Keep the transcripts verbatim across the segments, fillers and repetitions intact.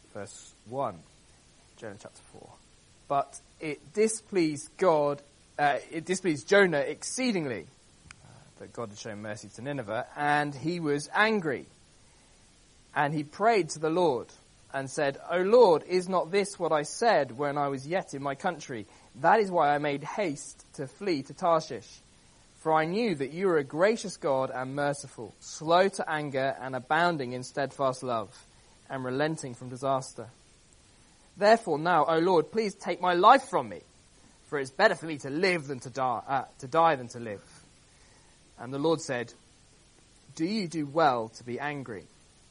verse one, Jonah chapter four. But it displeased God, uh, it displeased Jonah exceedingly uh, that God had shown mercy to Nineveh, and he was angry. And he prayed to the Lord and said, O Lord, is not this what I said when I was yet in my country? That is why I made haste to flee to Tarshish. For I knew that you are a gracious God and merciful, slow to anger and abounding in steadfast love, and relenting from disaster. Therefore now, O Lord, please take my life from me, for it's better for me to live than to die, uh, to die than to live. And the Lord said, Do you do well to be angry?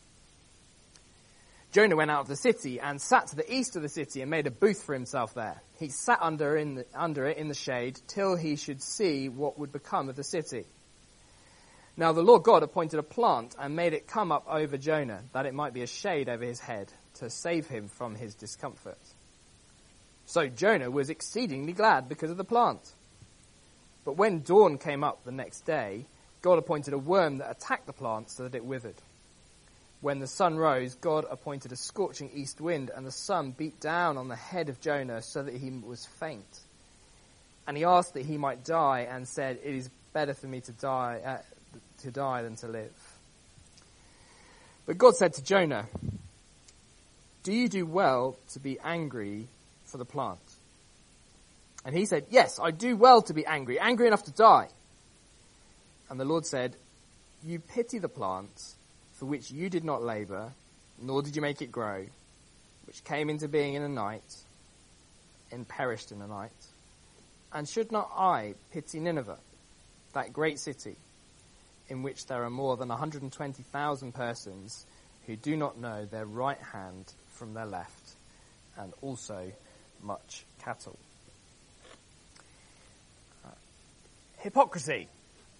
Jonah went out of the city and sat to the east of the city and made a booth for himself there. He sat under, in the, under it in the shade till he should see what would become of the city. Now the Lord God appointed a plant and made it come up over Jonah, that it might be a shade over his head, to save him from his discomfort. So Jonah was exceedingly glad because of the plant. But when dawn came up the next day, God appointed a worm that attacked the plant so that it withered. When the sun rose, God appointed a scorching east wind, and the sun beat down on the head of Jonah so that he was faint. And he asked that he might die, and said, It is better for me to die, uh, to die than to live. But God said to Jonah, Do you do well to be angry for the plant? And he said, Yes, I do well to be angry, angry enough to die. And the Lord said, You pity the plant, for which you did not labour, nor did you make it grow, which came into being in a night, and perished in a night. And should not I pity Nineveh, that great city, in which there are more than one hundred twenty thousand persons who do not know their right hand from their left, and also much cattle? Uh, hypocrisy.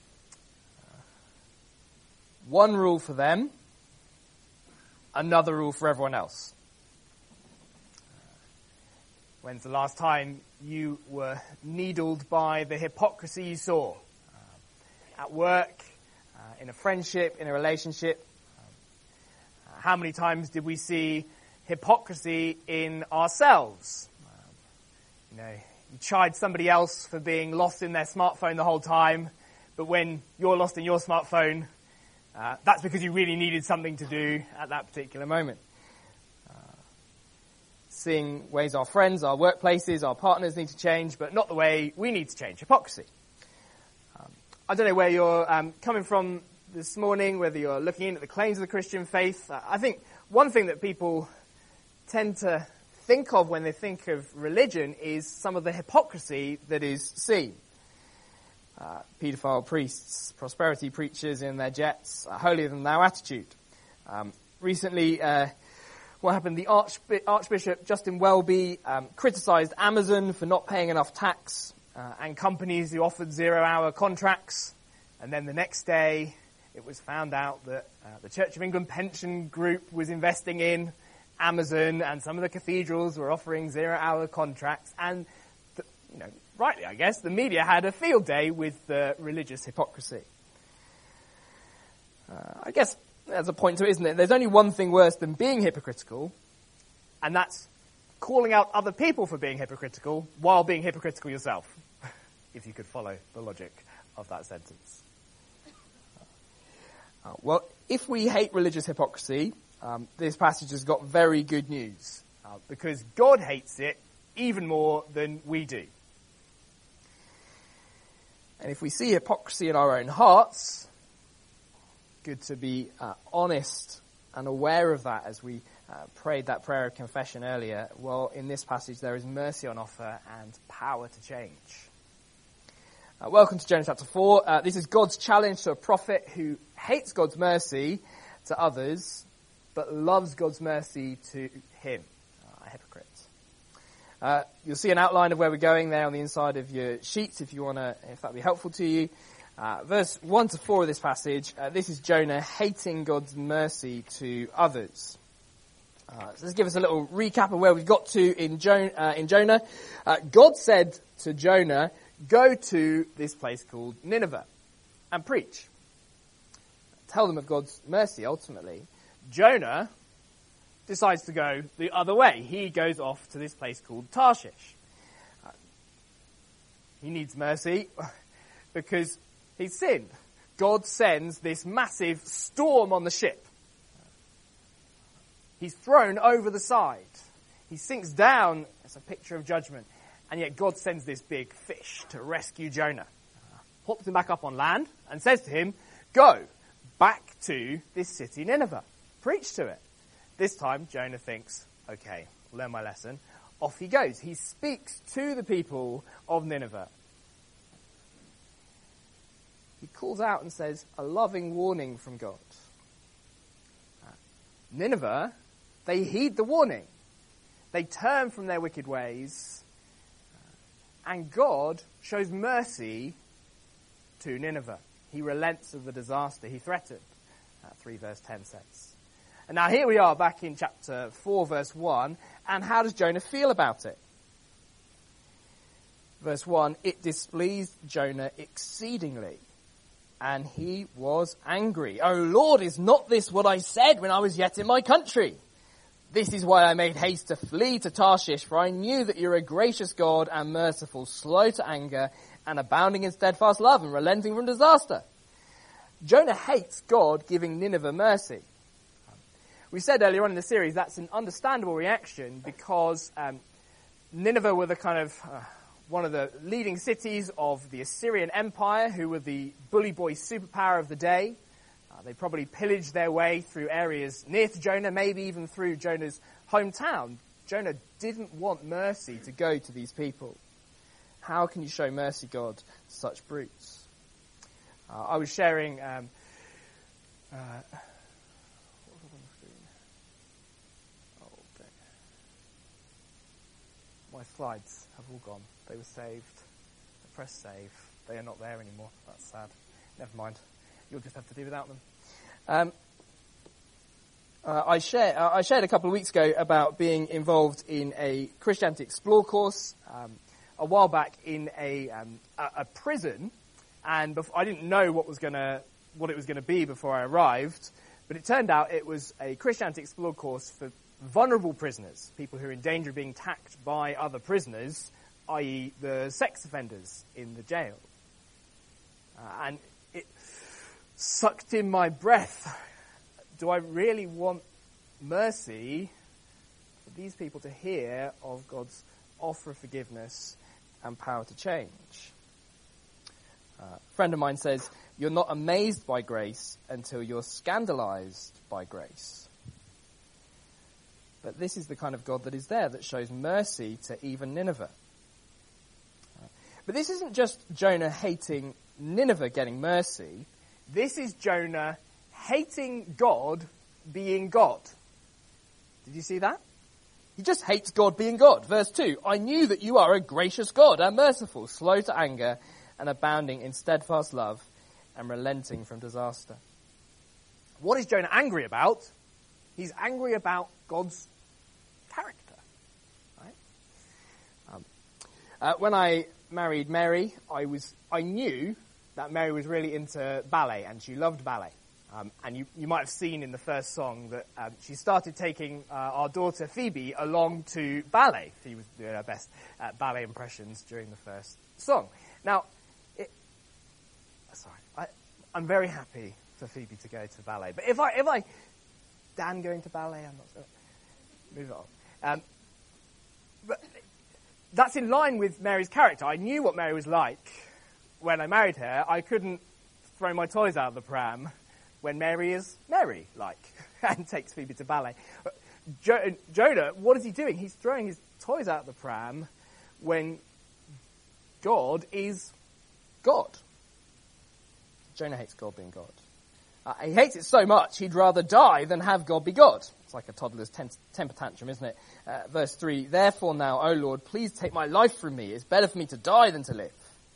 One rule for them, another rule for everyone else. When's the last time you were needled by the hypocrisy you saw? Uh, at work, uh, in a friendship, in a relationship? Uh, how many times did we see hypocrisy in ourselves? Uh, you know, you chide somebody else for being lost in their smartphone the whole time, but when you're lost in your smartphone, Uh, that's because you really needed something to do at that particular moment. Uh, seeing ways our friends, our workplaces, our partners need to change, but not the way we need to change. Hypocrisy. Um, I don't know where you're um, coming from this morning, whether you're looking at the claims of the Christian faith. Uh, I think one thing that people tend to think of when they think of religion is some of the hypocrisy that is seen. Uh, paedophile priests, prosperity preachers in their jets, a holier-than-thou attitude. Um, recently, uh, what happened, the Archb- Archbishop Justin Welby um, criticised Amazon for not paying enough tax uh, and companies who offered zero-hour contracts. And then the next day, it was found out that uh, the Church of England pension group was investing in Amazon, and some of the cathedrals were offering zero-hour contracts. And, the, you know, rightly, I guess, the media had a field day with the religious hypocrisy. Uh, I guess there's a point to it, isn't it? There's only one thing worse than being hypocritical, and that's calling out other people for being hypocritical while being hypocritical yourself, if you could follow the logic of that sentence. Uh, well, if we hate religious hypocrisy, um, this passage has got very good news, uh, because God hates it even more than we do. And if we see hypocrisy in our own hearts, good to be uh, honest and aware of that as we uh, prayed that prayer of confession earlier. Well, in this passage there is mercy on offer and power to change. Uh, welcome to Jonah chapter four. Uh, this is God's challenge to a prophet who hates God's mercy to others, but loves God's mercy to him, uh, a hypocrite. Uh, you'll see an outline of where we're going there on the inside of your sheets if you want to, if that'd be helpful to you. Uh, verse one to four of this passage, uh, this is Jonah hating God's mercy to others. Uh, so let's give us a little recap of where we've got to in, jo- uh, in Jonah. Uh, God said to Jonah, go to this place called Nineveh and preach. Tell them of God's mercy, ultimately. Jonah decides to go the other way. He goes off to this place called Tarshish. Uh, he needs mercy because he's sinned. God sends this massive storm on the ship. He's thrown over the side. He sinks down. It's a picture of judgment. And yet God sends this big fish to rescue Jonah. Hops him back up on land and says to him, go back to this city Nineveh. Preach to it. This time Jonah thinks, okay, learn my lesson. Off he goes. He speaks to the people of Nineveh. He calls out and says, a loving warning from God. Nineveh, they heed the warning. They turn from their wicked ways. And God shows mercy to Nineveh. He relents of the disaster he threatened. Uh, three verse ten says. And now here we are back in chapter four verse one. And how does Jonah feel about it? Verse one, it displeased Jonah exceedingly, and he was angry. O Lord, is not this what I said when I was yet in my country? This is why I made haste to flee to Tarshish, for I knew that you're a gracious God and merciful, slow to anger, and abounding in steadfast love, and relenting from disaster. Jonah hates God giving Nineveh mercy. We said earlier on in the series that's an understandable reaction because um, Nineveh were the kind of uh, one of the leading cities of the Assyrian Empire, who were the bully boy superpower of the day. Uh, they probably pillaged their way through areas near to Jonah, maybe even through Jonah's hometown. Jonah didn't want mercy to go to these people. How can you show mercy, God, to such brutes? Uh, I was sharing... Um, uh, what was on the screen? Oh, dang. My slides have all gone. They were saved. I pressed save. They are not there anymore. That's sad. Never mind. You'll just have to do without them. Um, uh, I, share, uh, I shared a couple of weeks ago about being involved in a Christianity Explore course um, a while back in a, um, a, a prison, and bef- I didn't know what was gonna what it was going to be before I arrived, but it turned out it was a Christianity Explore course for vulnerable prisoners, people who are in danger of being attacked by other prisoners, that is the sex offenders in the jail. Uh, and it sucked in my breath. Do I really want mercy for these people to hear of God's offer of forgiveness and power to change? Uh, a friend of mine says, you're not amazed by grace until you're scandalized by grace. But this is the kind of God that is there, that shows mercy to even Nineveh. Uh, but this isn't just Jonah hating Nineveh getting mercy. This is Jonah hating God being God. Did you see that? He just hates God being God. Verse two, I knew that you are a gracious God and merciful, slow to anger, and abounding in steadfast love, and relenting from disaster. What is Jonah angry about? He's angry about God's character. Right? Um, uh, when I married Mary, I was I knew that Mary was really into ballet, and she loved ballet. Um, and you, you might have seen in the first song that um, she started taking uh, our daughter Phoebe along to ballet. She was doing her best at ballet impressions during the first song. Now, it, sorry, I, I'm very happy for Phoebe to go to ballet. But if I, if I, Dan going to ballet, I'm not sure. Move on. Um, but that's in line with Mary's character. I knew what Mary was like when I married her. I couldn't throw my toys out of the pram when Mary is Mary-like and takes Phoebe to ballet. Jo- Jonah, what is he doing? He's throwing his toys out of the pram when God is God. Jonah hates God being God. Uh, he hates it so much, he'd rather die than have God be God. It's like a toddler's ten- temper tantrum, isn't it? Uh, verse three, therefore now, O Lord, please take my life from me. It's better for me to die than to live.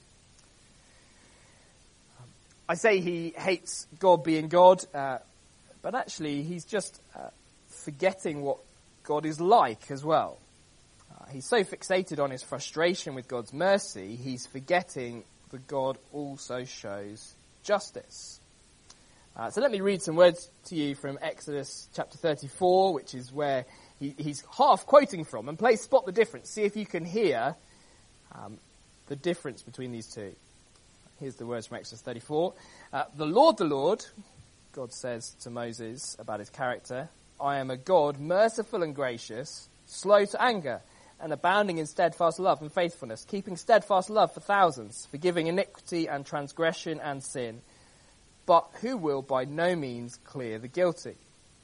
I say he hates God being God, uh, but actually he's just uh, forgetting what God is like as well. Uh, he's so fixated on his frustration with God's mercy, he's forgetting that God also shows justice. Uh, so let me read some words to you from Exodus chapter thirty-four, which is where he, he's half quoting from, and play spot the difference. See if you can hear um, the difference between these two. Here's the words from Exodus thirty-four. Uh, the Lord, the Lord, God says to Moses about his character, I am a God merciful and gracious, slow to anger, and abounding in steadfast love and faithfulness, keeping steadfast love for thousands, forgiving iniquity and transgression and sin, but who will by no means clear the guilty.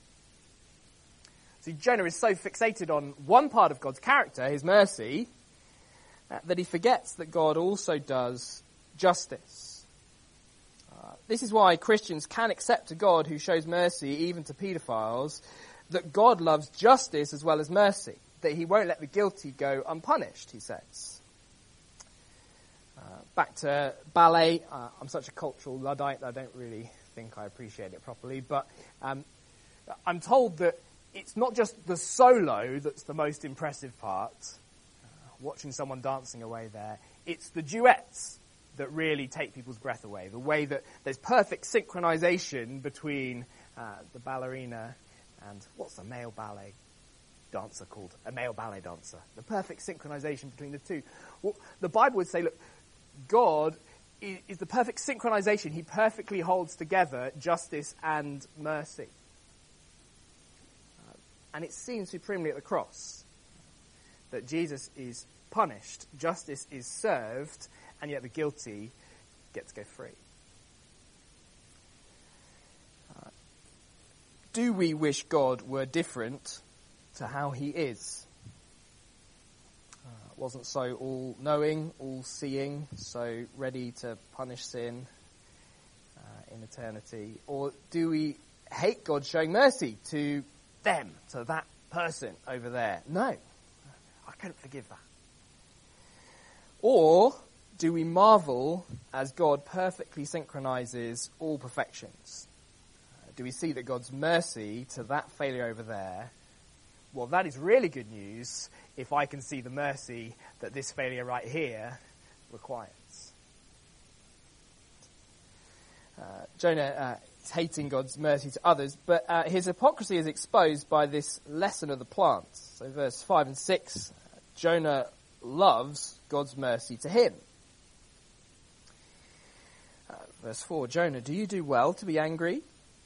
See, Jonah is so fixated on one part of God's character, his mercy, uh, that he forgets that God also does justice. Uh, this is why Christians can accept a God who shows mercy even to paedophiles, that God loves justice as well as mercy, that he won't let the guilty go unpunished, he says. Uh, back to ballet. Uh, I'm such a cultural Luddite that I don't really think I appreciate it properly, but um, I'm told that it's not just the solo that's the most impressive part, uh, watching someone dancing away there, it's the duets that really take people's breath away, the way that there's perfect synchronization between uh, the ballerina and what's the male ballet dancer called? A male ballet dancer. The perfect synchronization between the two. Well, the Bible would say, look, God is, is the perfect synchronization. He perfectly holds together justice and mercy. Uh, and it's seen supremely at the cross that Jesus is punished, justice is served, and yet the guilty get to go free. Uh, do we wish God were different to how he is? Uh, wasn't so all-knowing, all-seeing, so ready to punish sin uh, in eternity? Or do we hate God showing mercy to them, to that person over there? No, I couldn't forgive that. Or do we marvel as God perfectly synchronizes all perfections? Uh, do we see that God's mercy to that failure over there, well, that is really good news if I can see the mercy that this failure right here requires. Uh, Jonah uh, is hating God's mercy to others, but uh, his hypocrisy is exposed by this lesson of the plant. So verse five and six, Jonah loves God's mercy to him. Uh, verse four, Jonah, do you do well to be angry?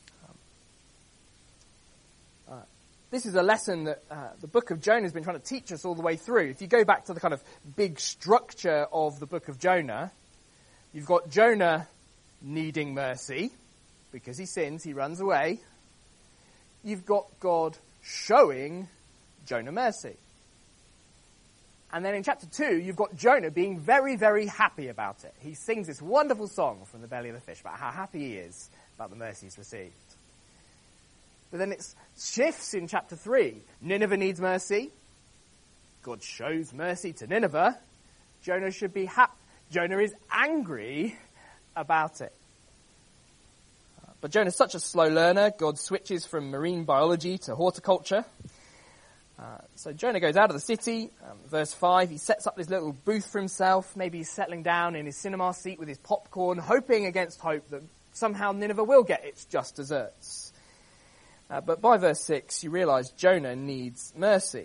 Um, uh, this is a lesson that uh, the book of Jonah has been trying to teach us all the way through. If you go back to the kind of big structure of the book of Jonah, you've got Jonah needing mercy because he sins, he runs away. You've got God showing Jonah mercy. And then in chapter two, you've got Jonah being very, very happy about it. He sings this wonderful song from the belly of the fish about how happy he is about the mercy he's received. But then it shifts in chapter three. Nineveh needs mercy. God shows mercy to Nineveh. Jonah should be happy. Jonah is angry about it. But Jonah's such a slow learner. God switches from marine biology to horticulture. Uh, so Jonah goes out of the city. Um, verse five, he sets up this little booth for himself. Maybe he's settling down in his cinema seat with his popcorn, hoping against hope that somehow Nineveh will get its just desserts. Uh, but by verse six, you realise Jonah needs mercy.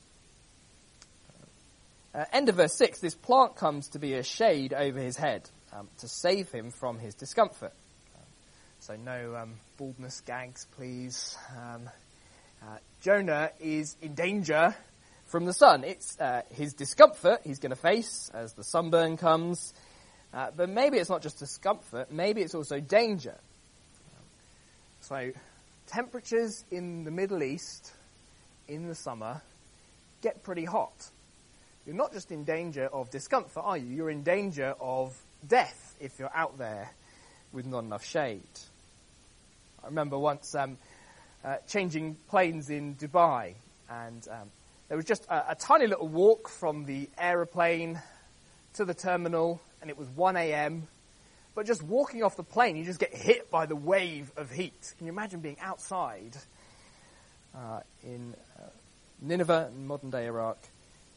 Uh, end of verse six, this plant comes to be a shade over his head um, to save him from his discomfort. Um, so no um, baldness gags, please. Um, Uh, Jonah is in danger from the sun. It's uh, his discomfort he's going to face as the sunburn comes. Uh, but maybe it's not just discomfort, maybe it's also danger. So temperatures in the Middle East in the summer get pretty hot. You're not just in danger of discomfort, are you? You're in danger of death if you're out there with not enough shade. I remember once um, Uh, changing planes in Dubai, and um, there was just a, a tiny little walk from the aeroplane to the terminal, and it was one a.m. But just walking off the plane, you just get hit by the wave of heat. Can you imagine being outside uh, in uh, Nineveh, in modern-day Iraq?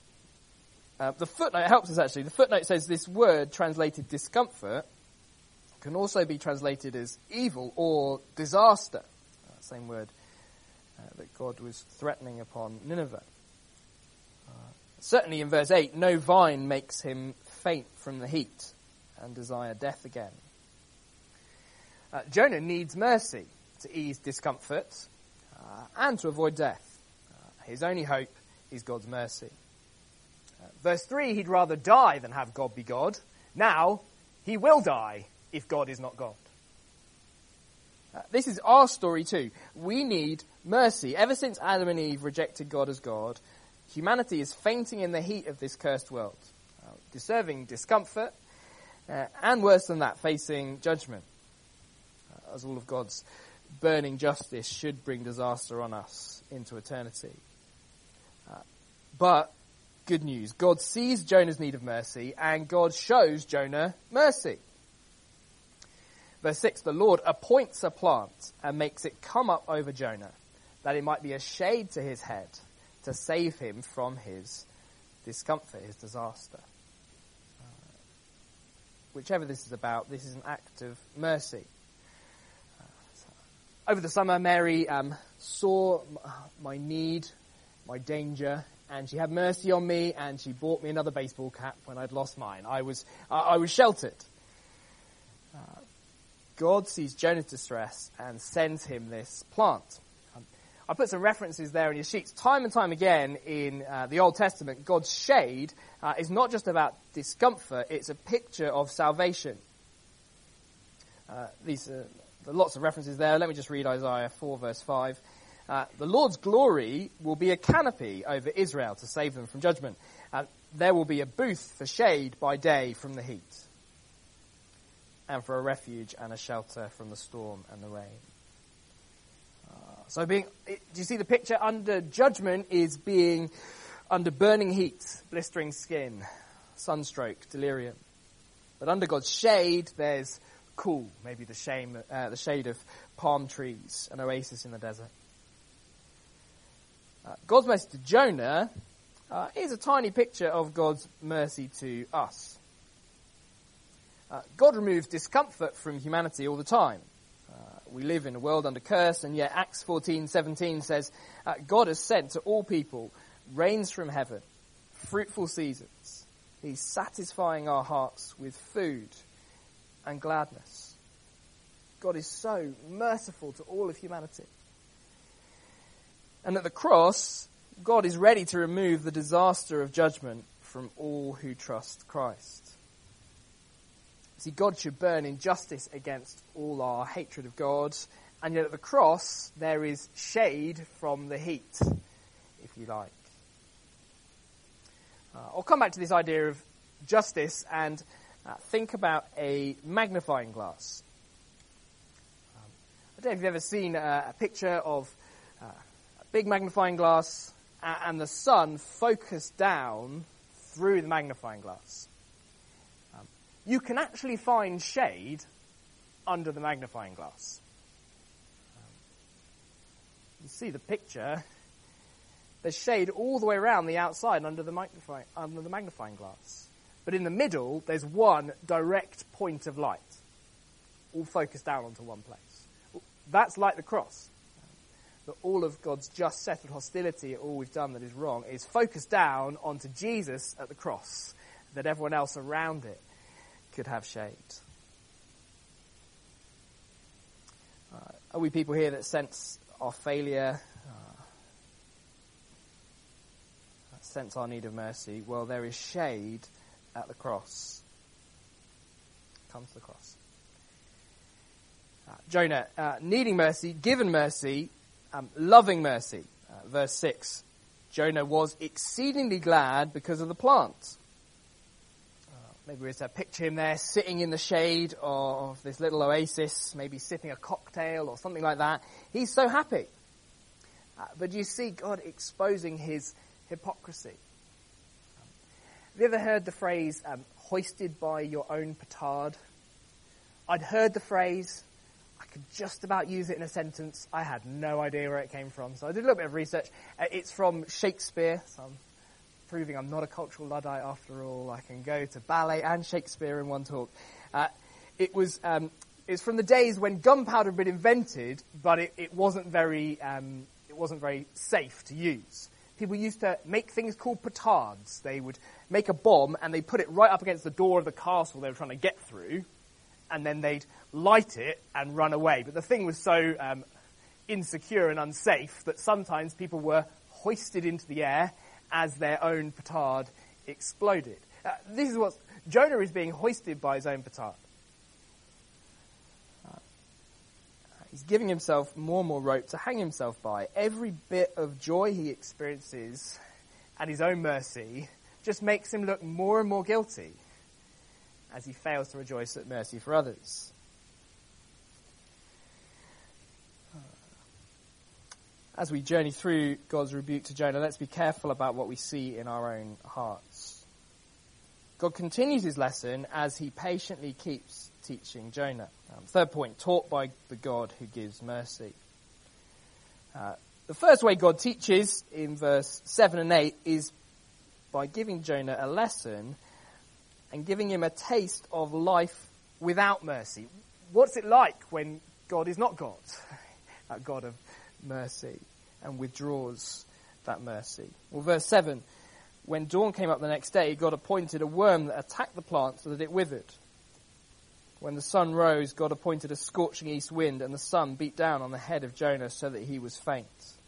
Uh, the footnote helps us, actually. The footnote says this word, translated discomfort, can also be translated as evil or disaster. Uh, same word uh, that God was threatening upon Nineveh. Uh, certainly in verse eight, no vine makes him faint from the heat and desire death again. Uh, Jonah needs mercy to ease discomfort uh, and to avoid death. Uh, his only hope is God's mercy. Uh, verse three, he'd rather die than have God be God. Now, he will die if God is not God. Uh, this is our story too. We need mercy. Ever since Adam and Eve rejected God as God, humanity is fainting in the heat of this cursed world, uh, deserving discomfort, uh, and worse than that, facing judgment, uh, as all of God's burning justice should bring disaster on us into eternity. Uh, but, good news, God sees Jonah's need of mercy, and God shows Jonah mercy. Verse six, the Lord appoints a plant and makes it come up over Jonah, that it might be a shade to his head, to save him from his discomfort, his disaster. Uh, whichever this is about, this is an act of mercy. Uh, so over the summer, Mary um, saw my need, my danger, and she had mercy on me, and she bought me another baseball cap when I'd lost mine. I was, uh, I was sheltered. Uh, God sees Jonah's distress and sends him this plant. Um, I put some references there in your sheets. Time and time again in uh, the Old Testament, God's shade uh, is not just about discomfort, it's a picture of salvation. Uh, these are there are lots of references there. Let me just read Isaiah four, verse five. Uh, the Lord's glory will be a canopy over Israel to save them from judgment. Uh, there will be a booth for shade by day from the heat, and for a refuge and a shelter from the storm and the rain. Uh, so being, do you see the picture? Under judgment is being under burning heat, blistering skin, sunstroke, delirium. But under God's shade, there's cool, maybe the, shame, uh, the shade of palm trees, an oasis in the desert. Uh, God's mercy to Jonah uh, is a tiny picture of God's mercy to us. Uh, God removes discomfort from humanity all the time. Uh, we live in a world under curse, and yet Acts fourteen seventeen says, uh, God has sent to all people rains from heaven, fruitful seasons. He's satisfying our hearts with food and gladness. God is so merciful to all of humanity. And at the cross, God is ready to remove the disaster of judgment from all who trust Christ. See, God should burn in justice against all our hatred of God, and yet at the cross there is shade from the heat, if you like. Uh, I'll come back to this idea of justice and uh, think about a magnifying glass. Um, I don't know if you've ever seen a, a picture of uh, a big magnifying glass uh, and the sun focused down through the magnifying glass. You can actually find shade under the magnifying glass. Um, you see the picture. There's shade all the way around the outside under the magnifying, under the magnifying glass. But in the middle, there's one direct point of light, all focused down onto one place. That's like the cross. That all of God's just settled hostility at all we've done that is wrong is focused down onto Jesus at the cross, that everyone else around it could have shade. Uh, are we people here that sense our failure, uh, sense our need of mercy? Well, there is shade at the cross. Come to the cross. Uh, Jonah, uh, needing mercy, given mercy, um, loving mercy. Uh, verse six. Jonah was exceedingly glad because of the plant. Maybe we just picture him there sitting in the shade of this little oasis, maybe sipping a cocktail or something like that. He's so happy. Uh, but you see God exposing his hypocrisy. Um, have you ever heard the phrase, um, hoisted by your own petard? I'd heard the phrase. I could just about use it in a sentence. I had no idea where it came from. So I did a little bit of research. Uh, it's from Shakespeare. So I'm proving I'm not a cultural Luddite after all. I can go to ballet and Shakespeare in one talk. Uh, it was um, it's from the days when gunpowder had been invented, but it, it wasn't very um, it wasn't very safe to use. People used to make things called petards. They would make a bomb and they put it right up against the door of the castle they were trying to get through, and then they'd light it and run away. But the thing was so um, insecure and unsafe that sometimes people were hoisted into the air as their own petard exploded. Uh, this is what Jonah is being hoisted by his own petard. Uh, he's giving himself more and more rope to hang himself by. Every bit of joy he experiences at his own mercy just makes him look more and more guilty as he fails to rejoice at mercy for others. As we journey through God's rebuke to Jonah, let's be careful about what we see in our own hearts. God continues his lesson as he patiently keeps teaching Jonah. Um, third point, taught by the God who gives mercy. Uh, the first way God teaches in verse seven and eight is by giving Jonah a lesson and giving him a taste of life without mercy. What's it like when God is not God? That God of mercy, and withdraws that mercy. Well, verse seven, when dawn came up the next day, God appointed a worm that attacked the plant so that it withered. When the sun rose, God appointed a scorching east wind, and the sun beat down on the head of Jonah so that he was faint.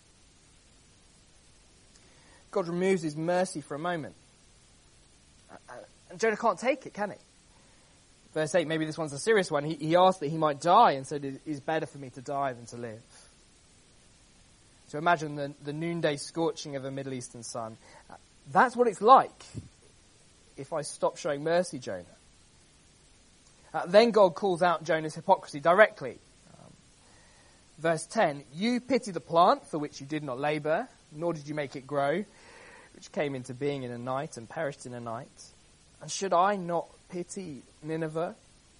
God removes his mercy for a moment. And Jonah can't take it, can he? Verse eight, maybe this one's a serious one. He, he asked that he might die and said, it is better for me to die than to live. So imagine the, the noonday scorching of a Middle Eastern sun. That's what it's like if I stop showing mercy, Jonah. Uh, then God calls out Jonah's hypocrisy directly. Um, verse ten, you pity the plant for which you did not labour, nor did you make it grow, which came into being in a night and perished in a night. And should I not pity Nineveh?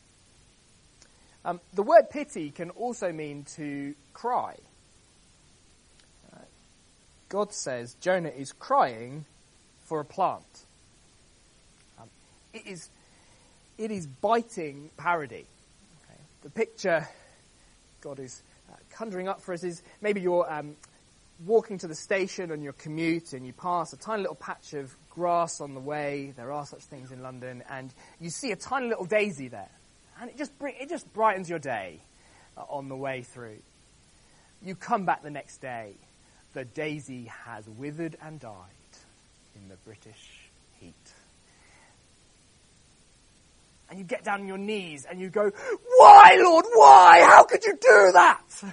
Um, the word pity can also mean to cry. God says Jonah is crying for a plant. Um, it is it is biting parody. Okay. The picture God is uh, conjuring up for us is maybe you're um, walking to the station on your commute and you pass a tiny little patch of grass on the way. There are such things in London, and you see a tiny little daisy there, and it just bring, it just brightens your day uh, on the way through. You come back the next day. The daisy has withered and died in the British heat. And you get down on your knees and you go, why, Lord, why? How could you do that? But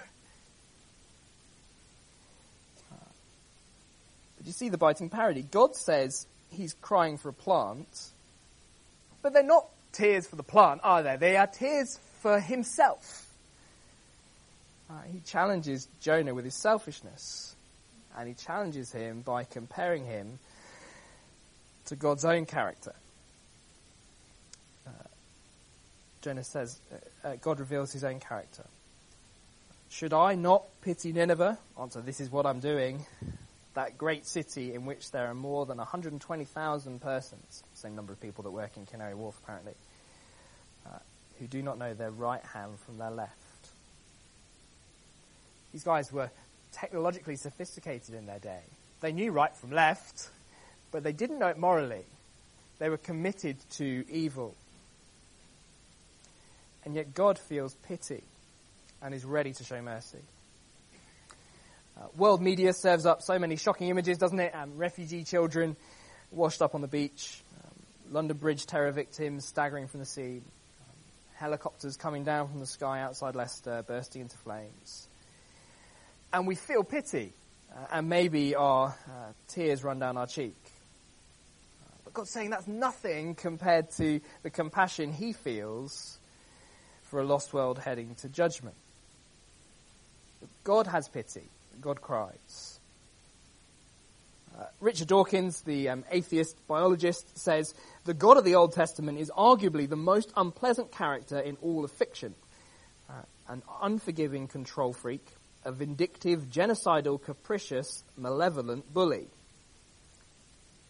you see the biting parody. God says he's crying for a plant, but they're not tears for the plant, are they? They are tears for himself. Uh, he challenges Jonah with his selfishness. And he challenges him by comparing him to God's own character. Uh, Jonah says, uh, God reveals his own character. Should I not pity Nineveh? Answer, this is what I'm doing. That great city in which there are more than one hundred twenty thousand persons, same number of people that work in Canary Wharf apparently, uh, who do not know their right hand from their left. These guys were technologically sophisticated in their day. They knew right from left, but they didn't know it morally. They were committed to evil. And yet God feels pity and is ready to show mercy. Uh, world media serves up so many shocking images, doesn't it? Um, refugee children washed up on the beach, um, London Bridge terror victims staggering from the sea, um, helicopters coming down from the sky outside Leicester bursting into flames. And we feel pity, uh, and maybe our uh, tears run down our cheek. Uh, but God's saying that's nothing compared to the compassion he feels for a lost world heading to judgment. God has pity. God cries. Uh, Richard Dawkins, the um, atheist biologist, says, the God of the Old Testament is arguably the most unpleasant character in all of fiction. Uh, an unforgiving control freak, a vindictive, genocidal, capricious, malevolent bully.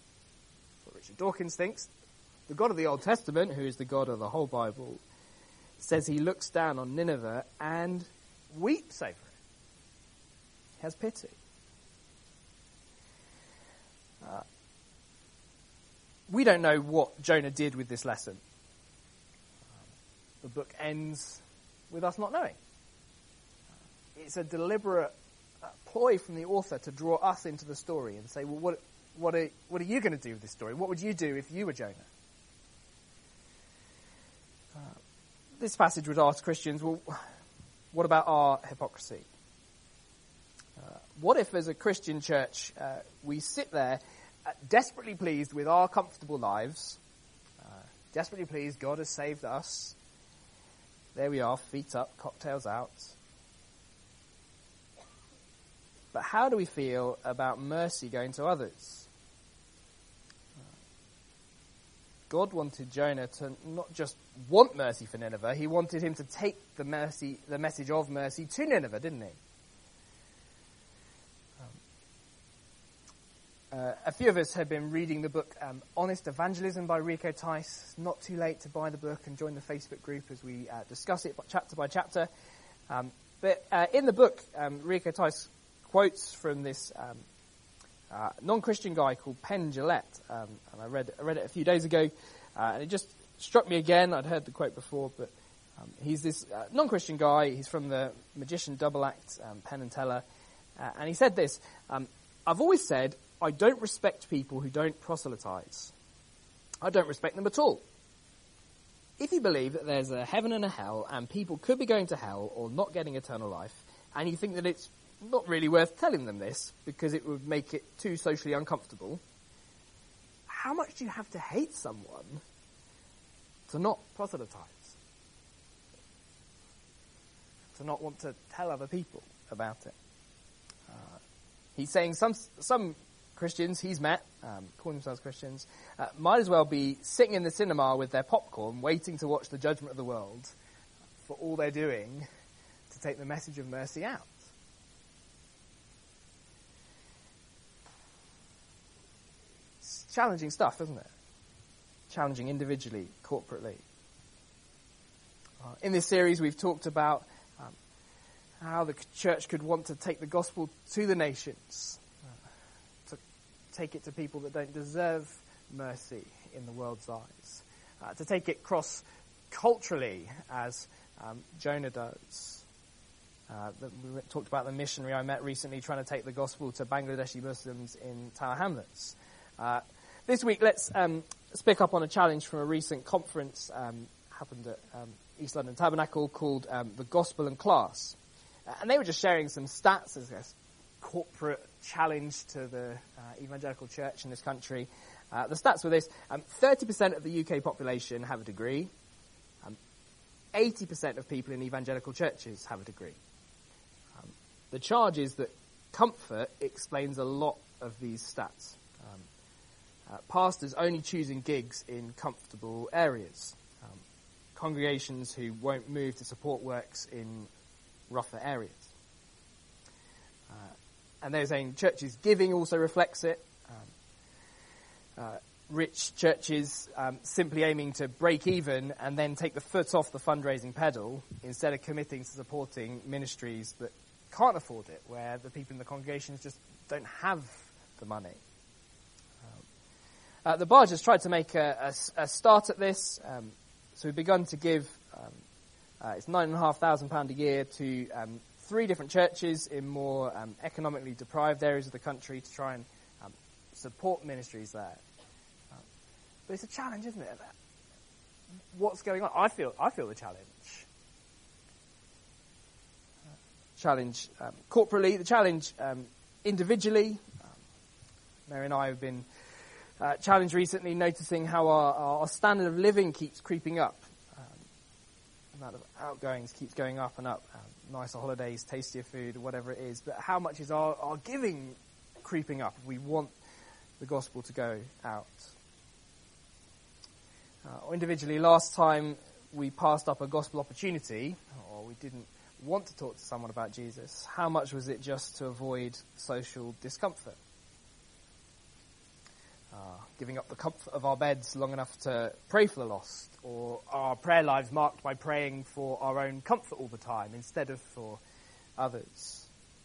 What Richard Dawkins thinks, the God of the Old Testament, who is the God of the whole Bible, says he looks down on Nineveh and weeps over it. He has pity. Uh, we don't know what Jonah did with this lesson. Um, the book ends with us not knowing. Uh, it's a deliberate uh, ploy from the author to draw us into the story and say, well, what, what, are, what are you going to do with this story? What would you do if you were Jonah? Uh, this passage would ask Christians, well, what about our hypocrisy? Uh, what if, as a Christian church, uh, we sit there uh, desperately pleased with our comfortable lives, uh, desperately pleased God has saved us. There we are, feet up, cocktails out. But how do we feel about mercy going to others? God wanted Jonah to not just want mercy for Nineveh, he wanted him to take the mercy, the message of mercy to Nineveh, didn't he? Um, uh, a few of us have been reading the book um, Honest Evangelism by Rico Tice. It's not too late to buy the book and join the Facebook group as we uh, discuss it chapter by chapter. Um, but uh, in the book, um, Rico Tice quotes from this um, Uh, non-Christian guy called Penn Jillette, um, and I read I read it a few days ago, uh, and it just struck me again. I'd heard the quote before, but um, he's this uh, non-Christian guy. He's from the Magician double act, um, Penn and Teller, uh, and he said this: um, "I've always said I don't respect people who don't proselytize. I don't respect them at all. If you believe that there's a heaven and a hell, and people could be going to hell or not getting eternal life, and you think that it's not really worth telling them this because it would make it too socially uncomfortable, how much do you have to hate someone to not proselytize? To not want to tell other people about it?" Uh, he's saying some some Christians he's met, um, calling themselves Christians, uh, might as well be sitting in the cinema with their popcorn waiting to watch the judgment of the world for all they're doing to take the message of mercy out. Challenging stuff, isn't it? Challenging individually, corporately. Uh, in this series, we've talked about um, how the church could want to take the gospel to the nations, uh, to take it to people that don't deserve mercy in the world's eyes, uh, to take it cross-culturally, as um, Jonah does. Uh, the, we talked about the missionary I met recently trying to take the gospel to Bangladeshi Muslims in Tower Hamlets. Uh, This week, let's, um, let's pick up on a challenge from a recent conference um, happened at um, East London Tabernacle called um, The Gospel and Class. Uh, and they were just sharing some stats as a corporate challenge to the uh, evangelical church in this country. Uh, the stats were this: um, thirty percent of the U K population have a degree. Um, eighty percent of people in evangelical churches have a degree. Um, the charge is that comfort explains a lot of these stats. Um, Uh, pastors only choosing gigs in comfortable areas. Um, congregations who won't move to support works in rougher areas. Uh, and they're saying churches' giving also reflects it. Um, uh, rich churches um, simply aiming to break even and then take the foot off the fundraising pedal instead of committing to supporting ministries that can't afford it, where the people in the congregations just don't have the money. Uh, the Barge has tried to make a, a, a start at this, um, so we've begun to give, um, uh, it's nine and a half thousand pound a year to um, three different churches in more um, economically deprived areas of the country to try and um, support ministries there. Um, but it's a challenge, isn't it? What's going on? I feel, I feel the challenge. Uh, challenge um, corporately, the challenge um, individually. Um, Mary and I have been Uh, challenge recently, noticing how our, our standard of living keeps creeping up. Um, the amount of outgoings keeps going up and up. Um, nicer holidays, tastier food, whatever it is. But how much is our, our giving creeping up if we want the gospel to go out? Uh, individually, last time we passed up a gospel opportunity, or we didn't want to talk to someone about Jesus, how much was it just to avoid social discomfort? uh, giving up the comfort of our beds long enough to pray for the lost, or our prayer lives marked by praying for our own comfort all the time instead of for others.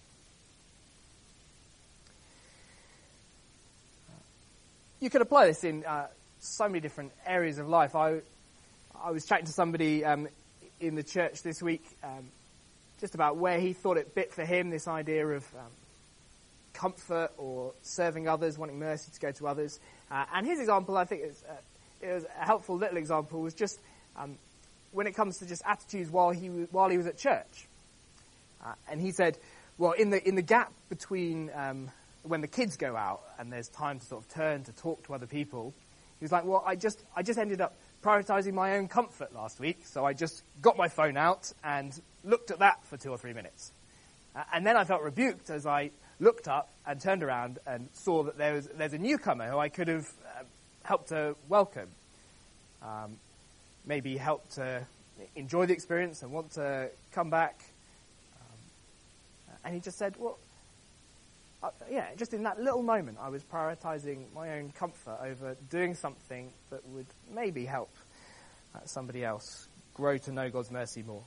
You could apply this in uh, so many different areas of life. I, I was chatting to somebody um, in the church this week um, just about where he thought it bit for him, this idea of um, comfort or serving others, wanting mercy to go to others. Uh, and his example, I think, is, uh, it was a helpful little example, was just um, when it comes to just attitudes while he while he was at church. Uh, and he said, well, in the in the gap between um, when the kids go out and there's time to sort of turn to talk to other people, he was like, well, I just I just ended up prioritizing my own comfort last week, so I just got my phone out and looked at that for two or three minutes. Uh, and then I felt rebuked as I looked up and turned around and saw that there was there's a newcomer who I could have uh, helped to welcome, um, maybe help to enjoy the experience and want to come back. Um, and he just said, well, uh, yeah, just in that little moment, I was prioritizing my own comfort over doing something that would maybe help uh, somebody else grow to know God's mercy more.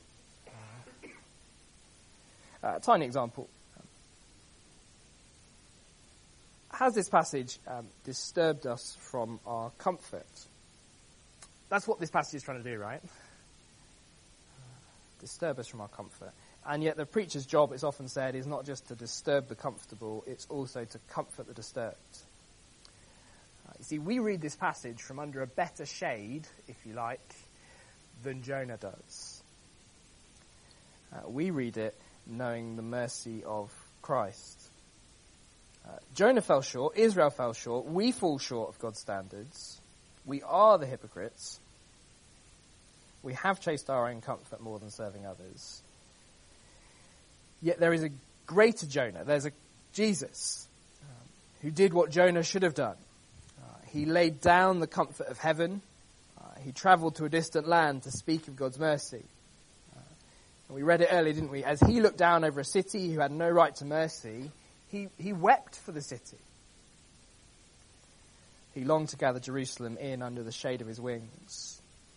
Uh, a tiny example. Has this passage um, disturbed us from our comfort? That's what this passage is trying to do, right? Disturb us from our comfort. And yet the preacher's job, it's often said, is not just to disturb the comfortable, it's also to comfort the disturbed. Uh, you see, we read this passage from under a better shade, if you like, than Jonah does. Uh, we read it knowing the mercy of Christ. Uh, Jonah fell short, Israel fell short, we fall short of God's standards. We are the hypocrites. We have chased our own comfort more than serving others. Yet there is a greater Jonah. There's a Jesus um, who did what Jonah should have done. Uh, he laid down the comfort of heaven. Uh, he travelled to a distant land to speak of God's mercy. Uh, and we read it earlier, didn't we? As he looked down over a city who had no right to mercy, he, he wept for the city. He longed to gather Jerusalem in under the shade of his wings.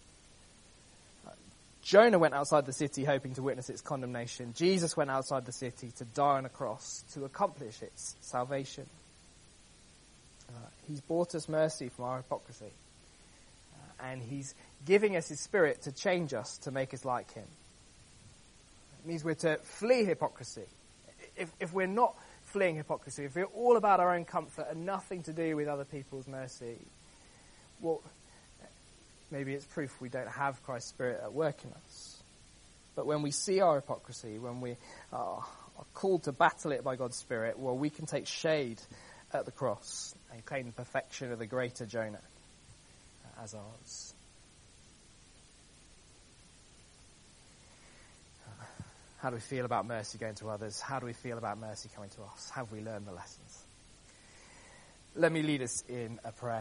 Jonah went outside the city hoping to witness its condemnation. Jesus went outside the city to die on a cross to accomplish its salvation. Uh, he's bought us mercy from our hypocrisy. Uh, and he's giving us his Spirit to change us, to make us like him. It means we're to flee hypocrisy. If, if we're not fleeing hypocrisy, if we're all about our own comfort and nothing to do with other people's mercy, well, maybe it's proof we don't have Christ's Spirit at work in us. But when we see our hypocrisy, when we are called to battle it by God's Spirit, well, we can take shade at the cross and claim the perfection of the greater Jonah as ours. How do we feel about mercy going to others? How do we feel about mercy coming to us? Have we learned the lessons? Let me lead us in a prayer.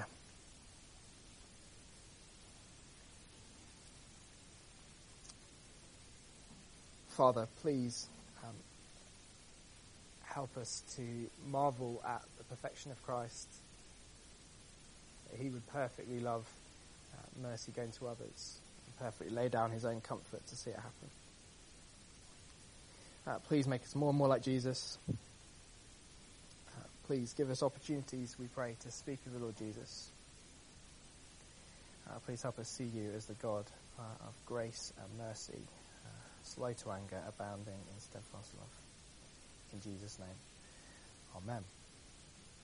Father, please um, help us to marvel at the perfection of Christ, that he would perfectly love uh, mercy going to others, and perfectly lay down his own comfort to see it happen. Uh, please make us more and more like Jesus. Uh, please give us opportunities, we pray, to speak of the Lord Jesus. Uh, please help us see you as the God uh, of grace and mercy, slow to anger, abounding in steadfast love. In Jesus' name, amen.